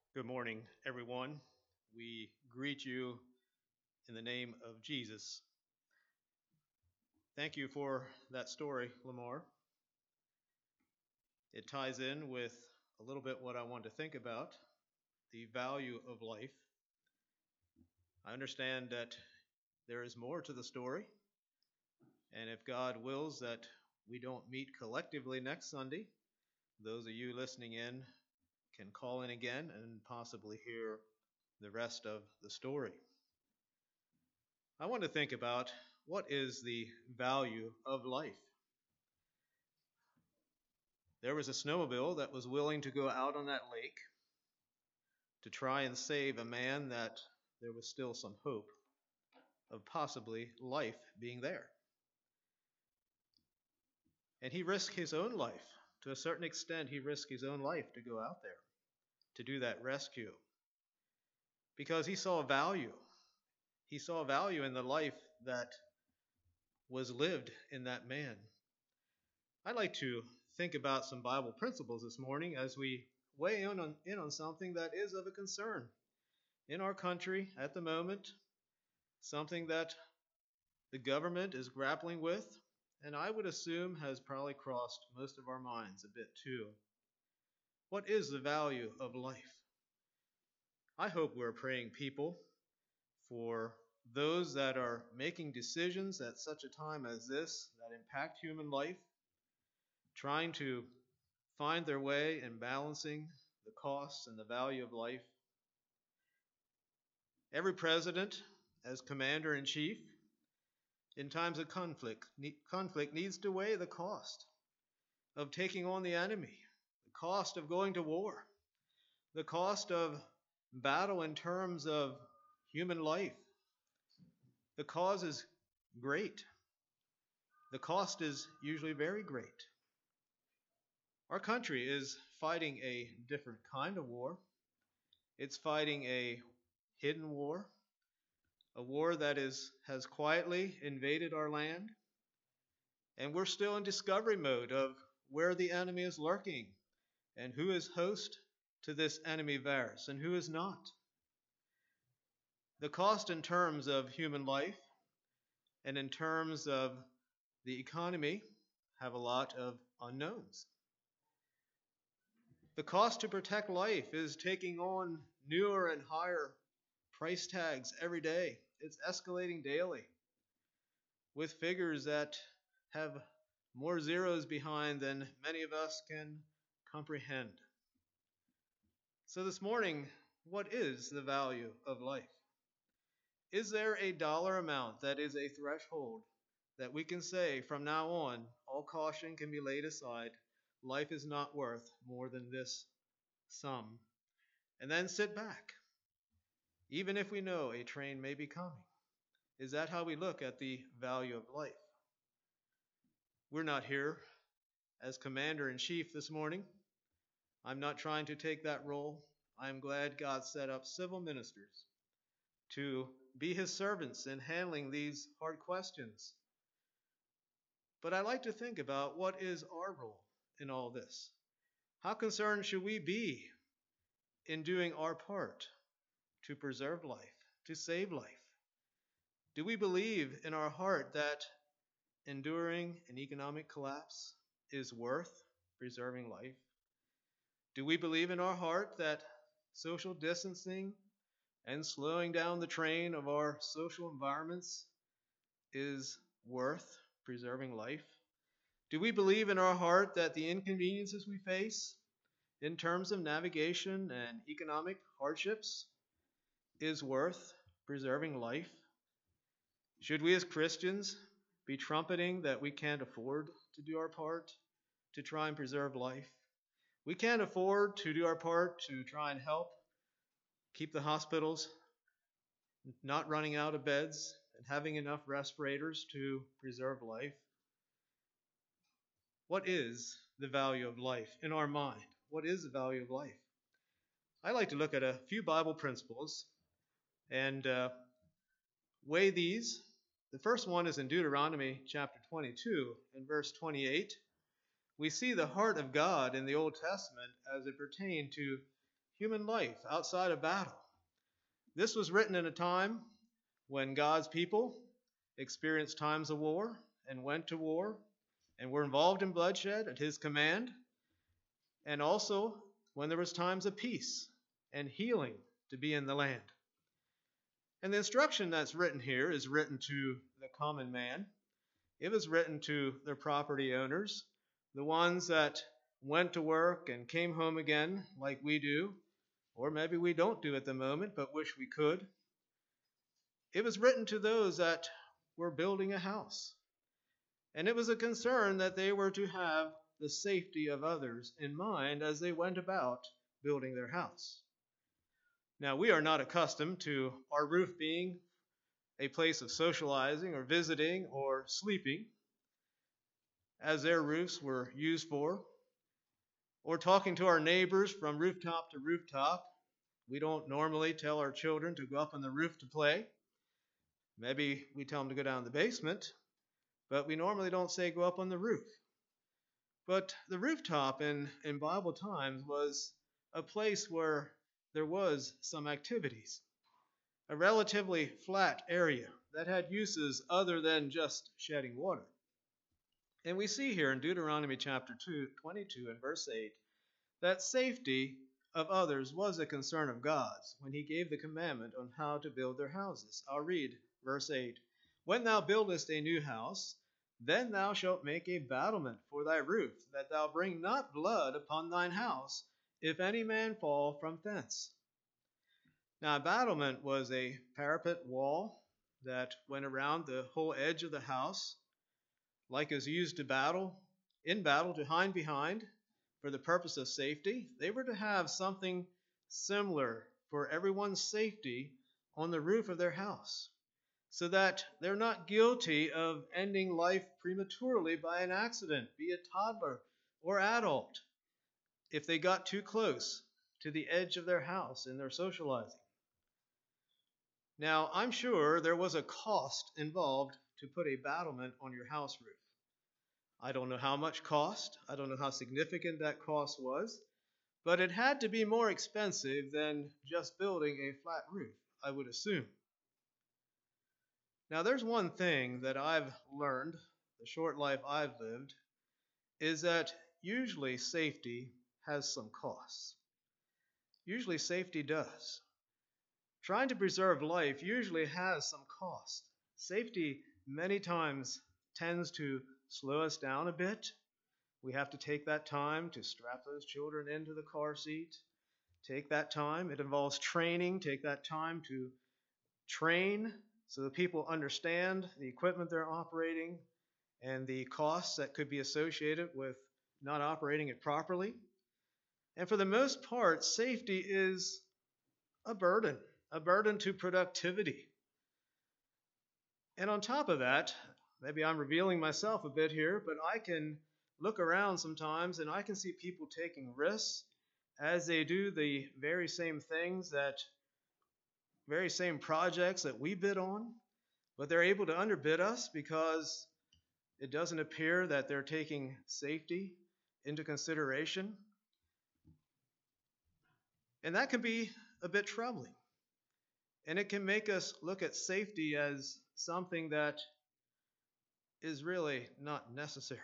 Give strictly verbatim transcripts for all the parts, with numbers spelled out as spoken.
Good morning, everyone. We greet you in the name of Jesus. Thank you for that story, Lamar. It ties in with a little bit what I want to think about, the value of life. I understand that there is more to the story, and if God wills that we don't meet collectively next Sunday, those of you listening in can call in again and possibly hear the rest of the story. I want to think about what is the value of life. There was a snowmobile that was willing to go out on that lake to try and save a man that there was still some hope of possibly life being there. And he risked his own life. To a certain extent, he risked his own life to go out there to do that rescue because he saw value. He saw value in the life that was lived in that man. I'd like to think about some Bible principles this morning as we weigh in on, in on something that is of a concern in our country at the moment, something that the government is grappling with, and I would assume has probably crossed most of our minds a bit too. What is the value of life? I hope we're praying people for those that are making decisions at such a time as this that impact human life, trying to find their way in balancing the costs and the value of life. Every president, as commander-in-chief, in times of conflict, conflict needs to weigh the cost of taking on the enemy, the cost of going to war, the cost of battle in terms of human life. The cause is great. The cost is usually very great. Our country is fighting a different kind of war. It's fighting a hidden war, a war that is has quietly invaded our land, and we're still in discovery mode of where the enemy is lurking and who is host to this enemy virus and who is not. The cost in terms of human life and in terms of the economy have a lot of unknowns. The cost to protect life is taking on newer and higher price tags every day. It's escalating daily with figures that have more zeros behind than many of us can comprehend. So this morning, what is the value of life? Is there a dollar amount that is a threshold that we can say from now on, all caution can be laid aside, life is not worth more than this sum, and then sit back, even if we know a train may be coming? Is that how we look at the value of life? We're not here as commander-in-chief this morning. I'm not trying to take that role. I'm glad God set up civil ministers to be his servants in handling these hard questions. But I like to think about what is our role in all this. How concerned should we be in doing our part to preserve life, to save life? Do we believe in our heart that enduring an economic collapse is worth preserving life? Do we believe in our heart that social distancing and slowing down the train of our social environments is worth preserving life? Do we believe in our heart that the inconveniences we face in terms of navigation and economic hardships is worth preserving life? Should we as Christians be trumpeting that we can't afford to do our part to try and preserve life? We can't afford to do our part to try and help keep the hospitals not running out of beds and having enough respirators to preserve life. What is the value of life in our mind? What is the value of life? I like to look at a few Bible principles and uh, weigh these. The first one is in Deuteronomy chapter twenty-two and verse twenty-eight. We see the heart of God in the Old Testament as it pertained to human life outside of battle. This was written in a time when God's people experienced times of war and went to war and were involved in bloodshed at his command, and also when there was times of peace and healing to be in the land. And the instruction that's written here is written to the common man. It was written to the property owners, the ones that went to work and came home again like we do, or maybe we don't do at the moment but wish we could. It was written to those that were building a house. And it was a concern that they were to have the safety of others in mind as they went about building their house. Now, we are not accustomed to our roof being a place of socializing or visiting or sleeping, as their roofs were used for, or talking to our neighbors from rooftop to rooftop. We don't normally tell our children to go up on the roof to play. Maybe we tell them to go down in the basement, but we normally don't say go up on the roof. But the rooftop in, in Bible times was a place where there was some activities, a relatively flat area that had uses other than just shedding water. And we see here in Deuteronomy chapter two, twenty-two and verse eight that safety of others was a concern of God's when he gave the commandment on how to build their houses. I'll read verse eight. When thou buildest a new house, then thou shalt make a battlement for thy roof, that thou bring not blood upon thine house, if any man fall from thence. Now, a battlement was a parapet wall that went around the whole edge of the house, like is used to battle, in battle to hide behind for the purpose of safety. They were to have something similar for everyone's safety on the roof of their house, so that they're not guilty of ending life prematurely by an accident, be it toddler or adult, if they got too close to the edge of their house in their socializing. Now, I'm sure there was a cost involved to put a battlement on your house roof. I don't know how much cost. I don't know how significant that cost was, but it had to be more expensive than just building a flat roof, I would assume. Now, there's one thing that I've learned, the short life I've lived, is that usually safety has some costs. Usually safety does. Trying to preserve life usually has some cost. Safety many times tends to slow us down a bit. We have to take that time to strap those children into the car seat. Take that time. It involves training. Take that time to train so that people understand the equipment they're operating and the costs that could be associated with not operating it properly. And for the most part, safety is a burden, a burden to productivity. And on top of that, maybe I'm revealing myself a bit here, but I can look around sometimes and I can see people taking risks as they do the very same things that, very same projects that we bid on, but they're able to underbid us because it doesn't appear that they're taking safety into consideration. And that can be a bit troubling. And it can make us look at safety as something that is really not necessary.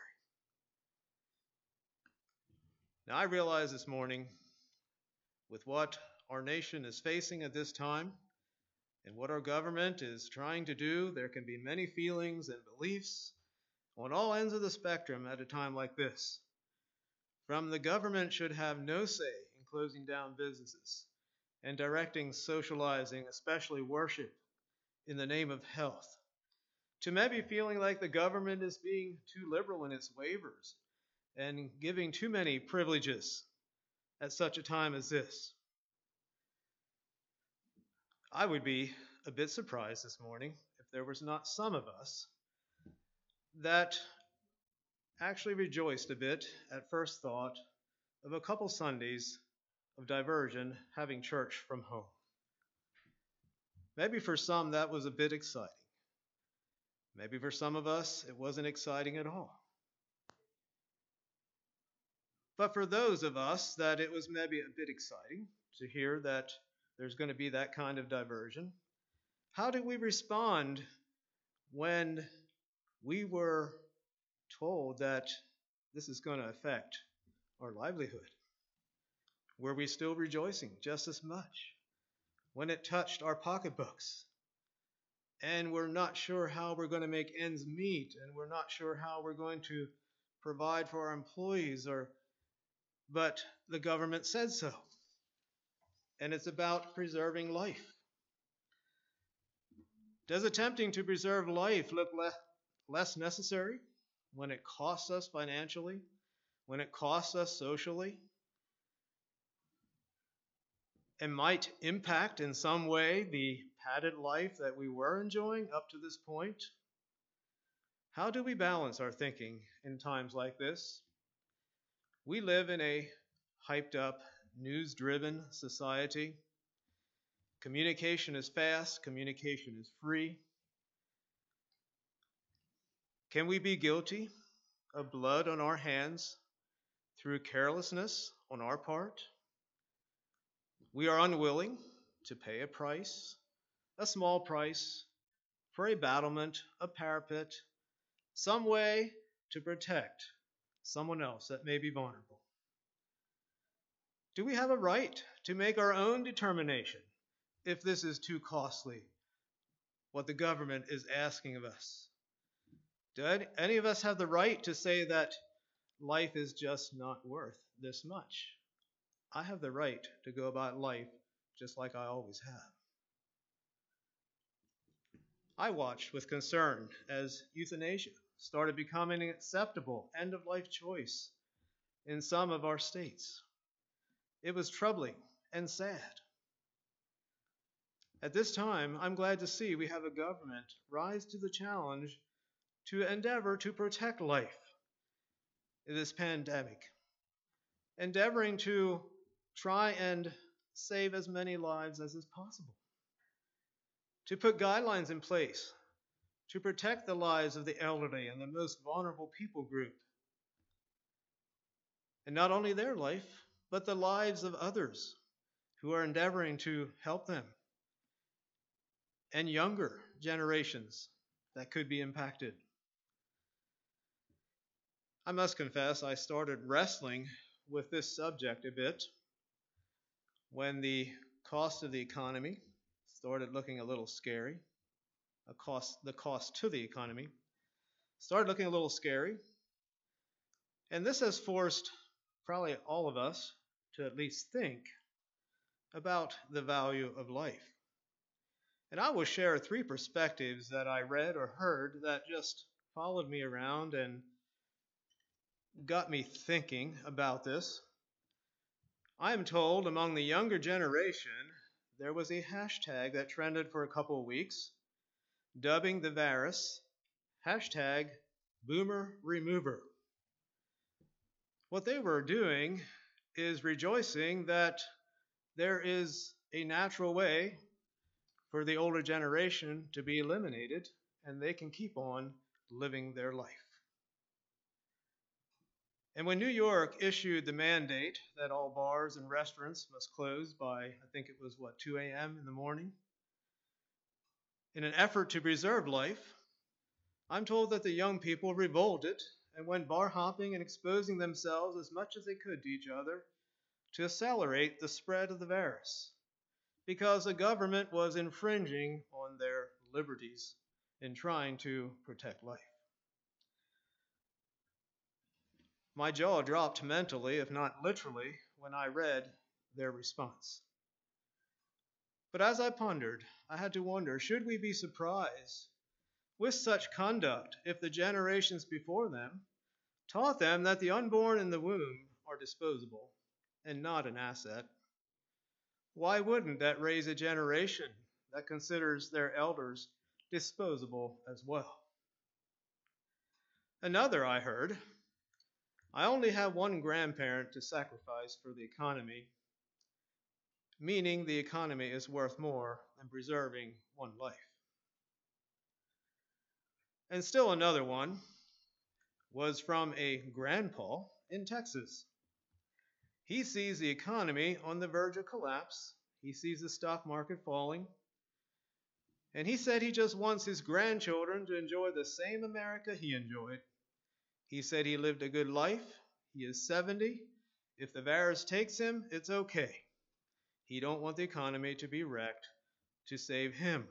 Now, I realize this morning, with what our nation is facing at this time and what our government is trying to do, there can be many feelings and beliefs on all ends of the spectrum at a time like this. From the government should have no say in closing down businesses and directing socializing, especially worship, in the name of health, to maybe feeling like the government is being too liberal in its waivers and giving too many privileges at such a time as this. I would be a bit surprised this morning if there was not some of us that actually rejoiced a bit at first thought of a couple Sundays of diversion having church from home. Maybe for some that was a bit exciting. Maybe for some of us it wasn't exciting at all. But for those of us that it was maybe a bit exciting to hear that there's going to be that kind of diversion. How do we respond when we were told that this is going to affect our livelihood? Were we still rejoicing just as much when it touched our pocketbooks? And we're not sure how we're going to make ends meet, and we're not sure how we're going to provide for our employees, or but the government said so. And it's about preserving life. Does attempting to preserve life look le- less necessary when it costs us financially, when it costs us socially, and might impact in some way the padded life that we were enjoying up to this point? How do we balance our thinking in times like this? We live in a hyped up, news-driven society. Communication is fast, communication is free. Can we be guilty of blood on our hands through carelessness on our part? We are unwilling to pay a price, a small price, for a battlement, a parapet, some way to protect someone else that may be vulnerable. Do we have a right to make our own determination if this is too costly, what the government is asking of us? Do any of us have the right to say that life is just not worth this much? I have the right to go about life just like I always have. I watched with concern as euthanasia started becoming an acceptable end-of-life choice in some of our states. It was troubling and sad. At this time, I'm glad to see we have a government rise to the challenge to endeavor to protect life in this pandemic, endeavoring to try and save as many lives as is possible, to put guidelines in place to protect the lives of the elderly and the most vulnerable people group, and not only their life, but the lives of others who are endeavoring to help them, and younger generations that could be impacted. I must confess, I started wrestling with this subject a bit when the cost of the economy started looking a little scary. A cost, the cost to the economy started looking a little scary. And this has forced probably all of us to at least think about the value of life. And I will share three perspectives that I read or heard that just followed me around and got me thinking about this. I am told among the younger generation, there was a hashtag that trended for a couple of weeks, dubbing the virus hashtag Boomer Remover. What they were doing is rejoicing that there is a natural way for the older generation to be eliminated, and they can keep on living their life. And when New York issued the mandate that all bars and restaurants must close by, I think it was, what, two a.m. in the morning, in an effort to preserve life, I'm told that the young people revolted and went bar hopping and exposing themselves as much as they could to each other to accelerate the spread of the virus, because the government was infringing on their liberties in trying to protect life. My jaw dropped mentally, if not literally, when I read their response. But as I pondered, I had to wonder, should we be surprised with such conduct if the generations before them taught them that the unborn in the womb are disposable and not an asset? Why wouldn't that raise a generation that considers their elders disposable as well? Another I heard, I only have one grandparent to sacrifice for the economy, meaning the economy is worth more than preserving one life. And still another one was from a grandpa in Texas. He sees the economy on the verge of collapse. He sees the stock market falling. And he said he just wants his grandchildren to enjoy the same America he enjoyed. He said he lived a good life. He is seventy. If the virus takes him, it's okay. He don't want the economy to be wrecked to save him.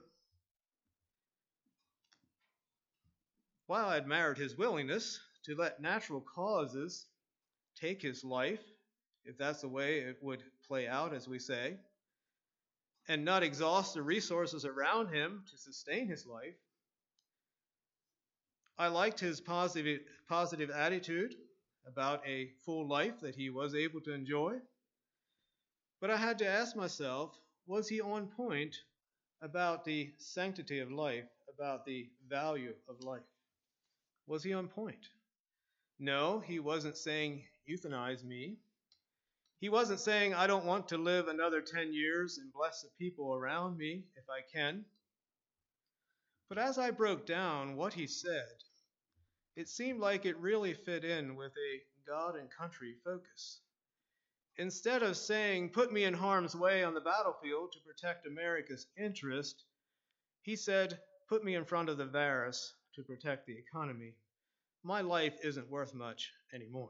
While I admired his willingness to let natural causes take his life, if that's the way it would play out, as we say, and not exhaust the resources around him to sustain his life, I liked his positive, positive attitude about a full life that he was able to enjoy. But I had to ask myself, was he on point about the sanctity of life, about the value of life? Was he on point? No, he wasn't saying, euthanize me. He wasn't saying, I don't want to live another ten years and bless the people around me if I can. But as I broke down what he said, it seemed like it really fit in with a God and country focus. Instead of saying, put me in harm's way on the battlefield to protect America's interest, he said, put me in front of the virus to protect the economy. My life isn't worth much anymore.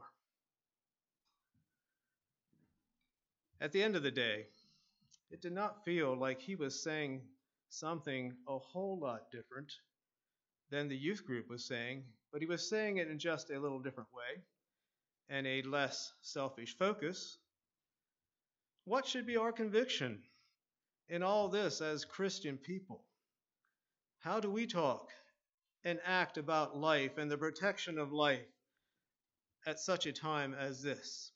At the end of the day, it did not feel like he was saying something a whole lot different than the youth group was saying, but he was saying it in just a little different way and a less selfish focus. What should be our conviction in all this as Christian people? How do we talk and act about life and the protection of life at such a time as this?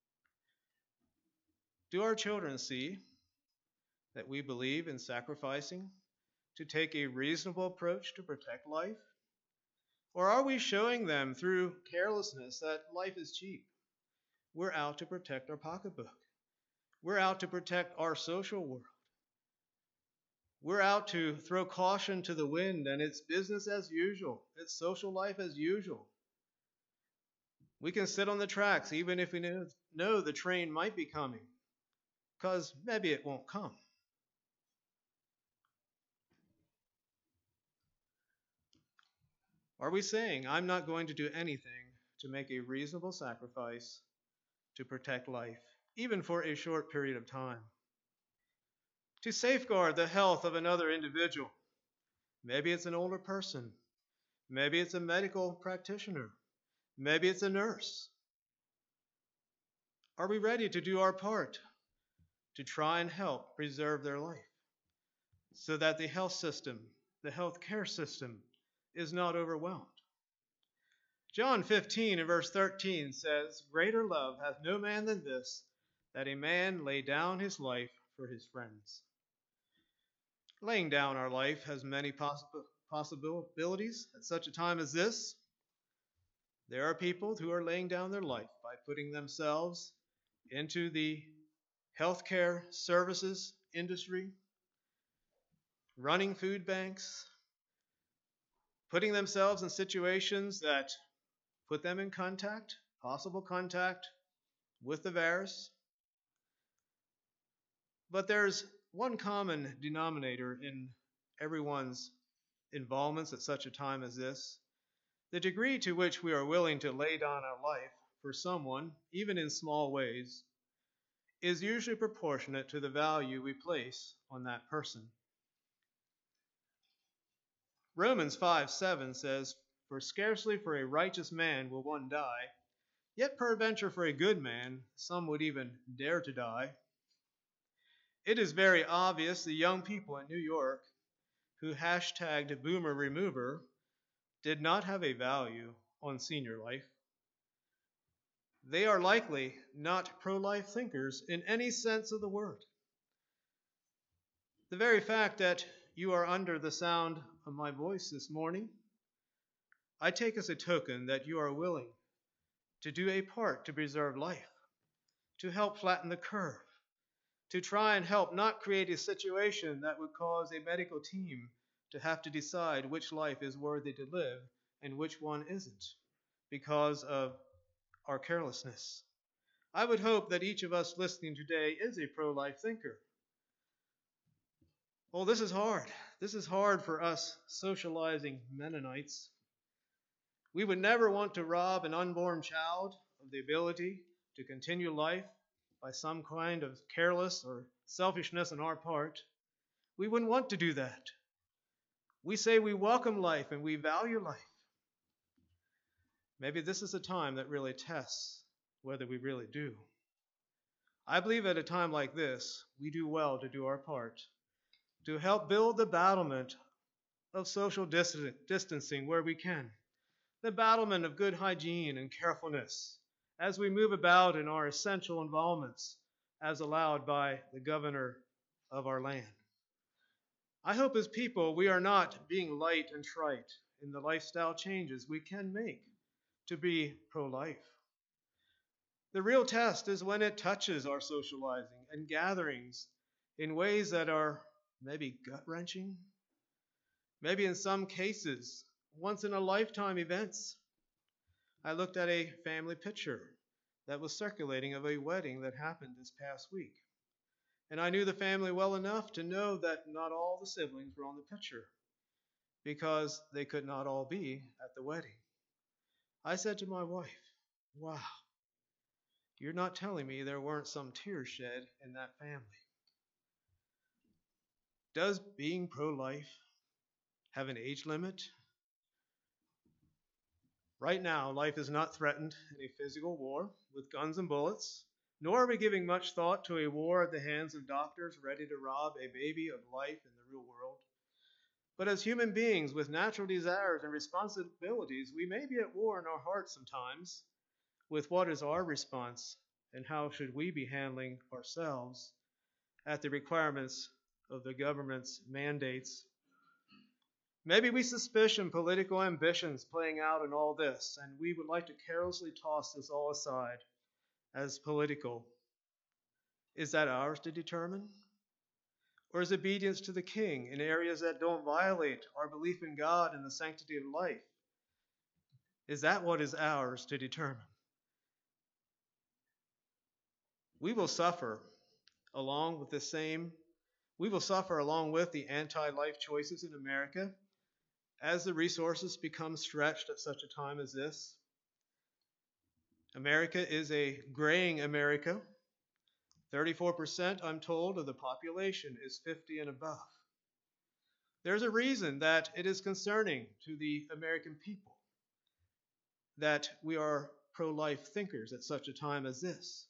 Do our children see that we believe in sacrificing to take a reasonable approach to protect life? Or are we showing them through carelessness that life is cheap? We're out to protect our pocketbook. We're out to protect our social world. We're out to throw caution to the wind, and it's business as usual. It's social life as usual. We can sit on the tracks even if we know, know the train might be coming, because maybe it won't come. Are we saying, I'm not going to do anything to make a reasonable sacrifice to protect life, even for a short period of time? To safeguard the health of another individual. Maybe it's an older person. Maybe it's a medical practitioner. Maybe it's a nurse. Are we ready to do our part to try and help preserve their life so that the health system, the health care system, is not overwhelmed? John fifteen and verse thirteen says, greater love hath no man than this, that a man lay down his life for his friends. Laying down our life has many possi- possibilities at such a time as this. There are people who are laying down their life by putting themselves into the healthcare services industry, running food banks, putting themselves in situations that put them in contact, possible contact with the virus. But there's one common denominator in everyone's involvements at such a time as this. The degree to which we are willing to lay down our life for someone, even in small ways, is usually proportionate to the value we place on that person. Romans five seven says, for scarcely for a righteous man will one die, yet peradventure for a good man some would even dare to die. It is very obvious the young people in New York who hashtagged Boomer Remover did not have a value on senior life. They are likely not pro-life thinkers in any sense of the word. The very fact that you are under the sound of my voice this morning, I take as a token that you are willing to do a part to preserve life, to help flatten the curve, to try and help not create a situation that would cause a medical team to have to decide which life is worthy to live and which one isn't because of our carelessness. I would hope that each of us listening today is a pro-life thinker. Well, this is hard. This is hard for us socializing Mennonites. We would never want to rob an unborn child of the ability to continue life by some kind of careless or selfishness on our part. We wouldn't want to do that. We say we welcome life and we value life. Maybe this is a time that really tests whether we really do. I believe at a time like this, we do well to do our part, to help build the battlement of social distancing where we can, the battlement of good hygiene and carefulness as we move about in our essential involvements as allowed by the governor of our land. I hope as people we are not being light and trite in the lifestyle changes we can make to be pro-life. The real test is when it touches our socializing and gatherings in ways that are maybe gut-wrenching, maybe in some cases once-in-a-lifetime events. I looked at a family picture that was circulating of a wedding that happened this past week. And I knew the family well enough to know that not all the siblings were on the picture because they could not all be at the wedding. I said to my wife, wow, you're not telling me there weren't some tears shed in that family. Does being pro-life have an age limit? Right now, life is not threatened in a physical war with guns and bullets, nor are we giving much thought to a war at the hands of doctors ready to rob a baby of life in the real world. But as human beings with natural desires and responsibilities, we may be at war in our hearts sometimes with what is our response and how should we be handling ourselves at the requirements of the government's mandates. Maybe we suspicion political ambitions playing out in all this, and we would like to carelessly toss this all aside as political. Is that ours to determine? Or is obedience to the King in areas that don't violate our belief in God and the sanctity of life? Is that what is ours to determine? We will suffer along with the same, we will suffer along with the anti-life choices in America as the resources become stretched at such a time as this. America is a graying America. thirty-four percent, I'm told, of the population is fifty and above. There's a reason that it is concerning to the American people that we are pro-life thinkers at such a time as this.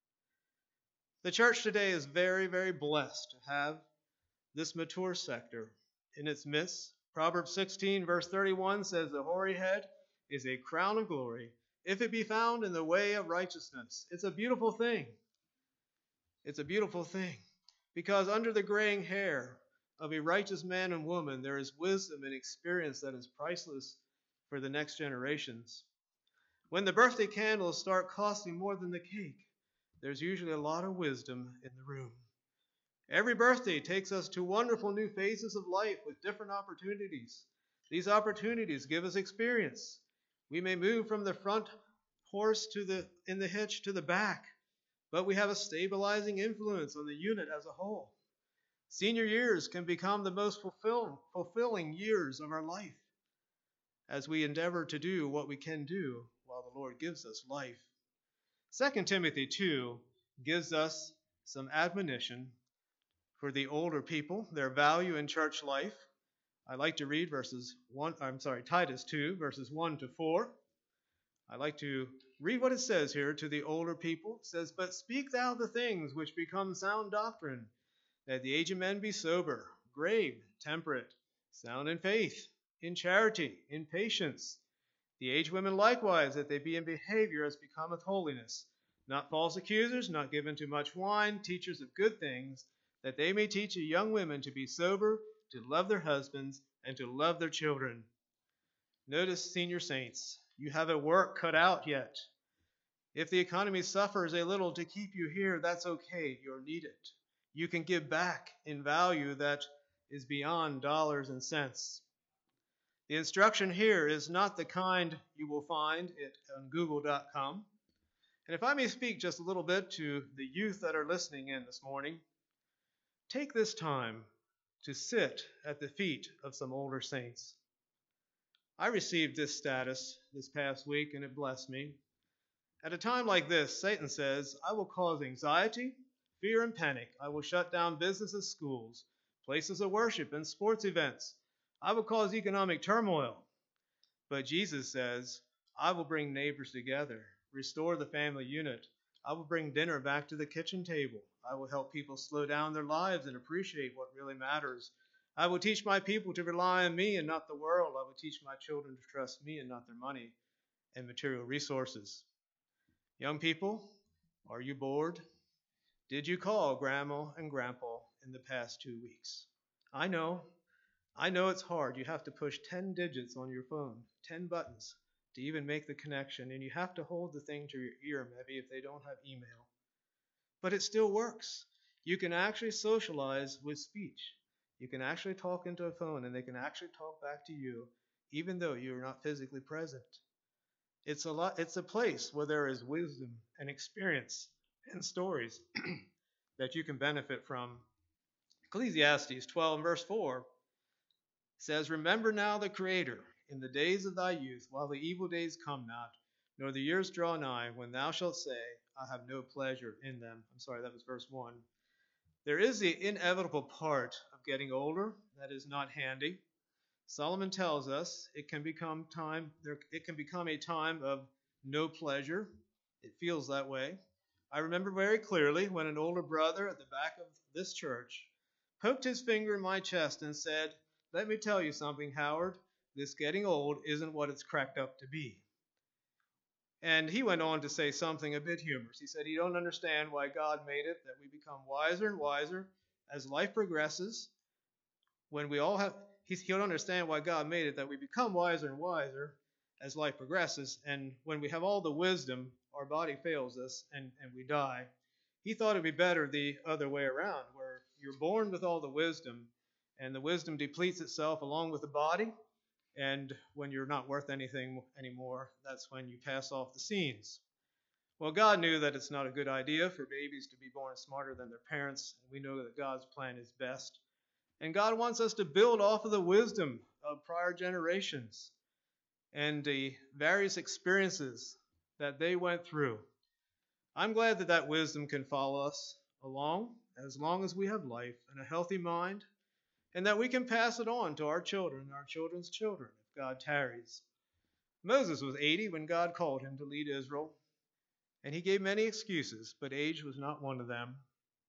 The church today is very, very blessed to have this mature sector in its midst. Proverbs sixteen, verse thirty-one says, the hoary head is a crown of glory, if it be found in the way of righteousness. It's a beautiful thing. It's a beautiful thing. Because under the graying hair of a righteous man and woman, there is wisdom and experience that is priceless for the next generations. When the birthday candles start costing more than the cake, there's usually a lot of wisdom in the room. Every birthday takes us to wonderful new phases of life with different opportunities. These opportunities give us experience. We may move from the front horse to the in the hitch to the back, but we have a stabilizing influence on the unit as a whole. Senior years can become the most fulfill, fulfilling years of our life as we endeavor to do what we can do while the Lord gives us life. Second Timothy two gives us some admonition for the older people, their value in church life. I like to read verses one, I'm sorry, Titus two, verses one to four. I like to read what it says here to the older people. It says, but speak thou the things which become sound doctrine, that the aged men be sober, grave, temperate, sound in faith, in charity, in patience. The aged women likewise, that they be in behavior as becometh holiness, not false accusers, not given to much wine, teachers of good things, that they may teach the young women to be sober, to love their husbands, and to love their children. Notice, senior saints, you have a work cut out yet. If the economy suffers a little to keep you here, that's okay. You're needed. You can give back in value that is beyond dollars and cents. The instruction here is not the kind you will find it on google dot com. And if I may speak just a little bit to the youth that are listening in this morning, take this time to sit at the feet of some older saints. I received this status this past week, and it blessed me. At a time like this, Satan says, I will cause anxiety, fear, and panic. I will shut down businesses, schools, places of worship, and sports events. I will cause economic turmoil. But Jesus says, I will bring neighbors together, restore the family unit. I will bring dinner back to the kitchen table. I will help people slow down their lives and appreciate what really matters. I will teach my people to rely on me and not the world. I will teach my children to trust me and not their money and material resources. Young people, are you bored? Did you call Grandma and Grandpa in the past two weeks? I know. I know it's hard. You have to push ten digits on your phone, ten buttons, to even make the connection, and you have to hold the thing to your ear, maybe, if they don't have email. But it still works. You can actually socialize with speech. You can actually talk into a phone, and they can actually talk back to you, even though you're not physically present. It's a lot. It's a place where there is wisdom and experience and stories that you can benefit from. Ecclesiastes twelve, verse four says, Remember now the Creator in the days of thy youth, while the evil days come not, nor the years draw nigh, when thou shalt say, I have no pleasure in them. I'm sorry, that was verse one. There is the inevitable part of getting older that is not handy. Solomon tells us it can become time. There, it can become a time of no pleasure. It feels that way. I remember very clearly when an older brother at the back of this church poked his finger in my chest and said, Let me tell you something, Howard. This getting old isn't what it's cracked up to be. And he went on to say something a bit humorous. He said he don't understand why God made it that we become wiser and wiser as life progresses. When we all have, he don't understand why God made it that we become wiser and wiser as life progresses. And when we have all the wisdom, our body fails us and, and we die. He thought it'd be better the other way around, where you're born with all the wisdom, and the wisdom depletes itself along with the body. And when you're not worth anything anymore, that's when you pass off the scenes. Well, God knew that it's not a good idea for babies to be born smarter than their parents. And we know that God's plan is best. And God wants us to build off of the wisdom of prior generations and the various experiences that they went through. I'm glad that that wisdom can follow us along as long as we have life and a healthy mind, and that we can pass it on to our children and our children's children if God tarries. Moses was eighty when God called him to lead Israel, and he gave many excuses, but age was not one of them.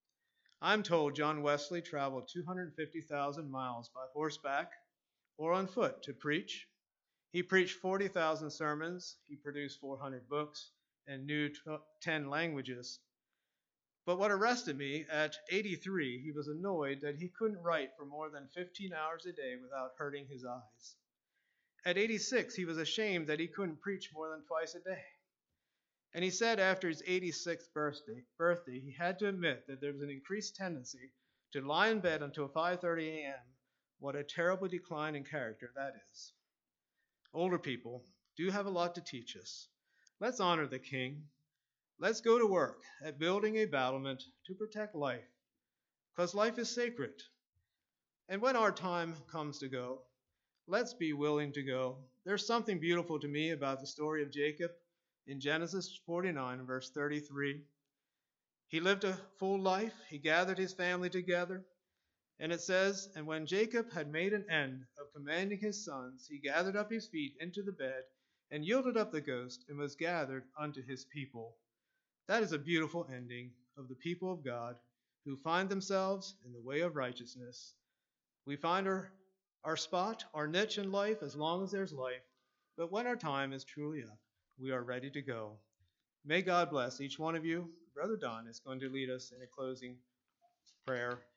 I'm told John Wesley traveled two hundred fifty thousand miles by horseback or on foot to preach. He preached forty thousand sermons, he produced four hundred books, and knew ten languages. But what arrested me, at eighty-three, he was annoyed that he couldn't write for more than fifteen hours a day without hurting his eyes. At eighty-six, he was ashamed that he couldn't preach more than twice a day. And he said after his eighty-sixth birthday, birthday, he had to admit that there was an increased tendency to lie in bed until five thirty a.m. What a terrible decline in character that is. Older people do have a lot to teach us. Let's honor the King. Let's go to work at building a battlement to protect life, because life is sacred. And when our time comes to go, let's be willing to go. There's something beautiful to me about the story of Jacob in Genesis forty-nine, verse thirty-three. He lived a full life. He gathered his family together. And it says, And when Jacob had made an end of commanding his sons, he gathered up his feet into the bed, and yielded up the ghost, and was gathered unto his people. That is a beautiful ending of the people of God who find themselves in the way of righteousness. We find our, our spot, our niche in life as long as there's life, but when our time is truly up, we are ready to go. May God bless each one of you. Brother Don is going to lead us in a closing prayer.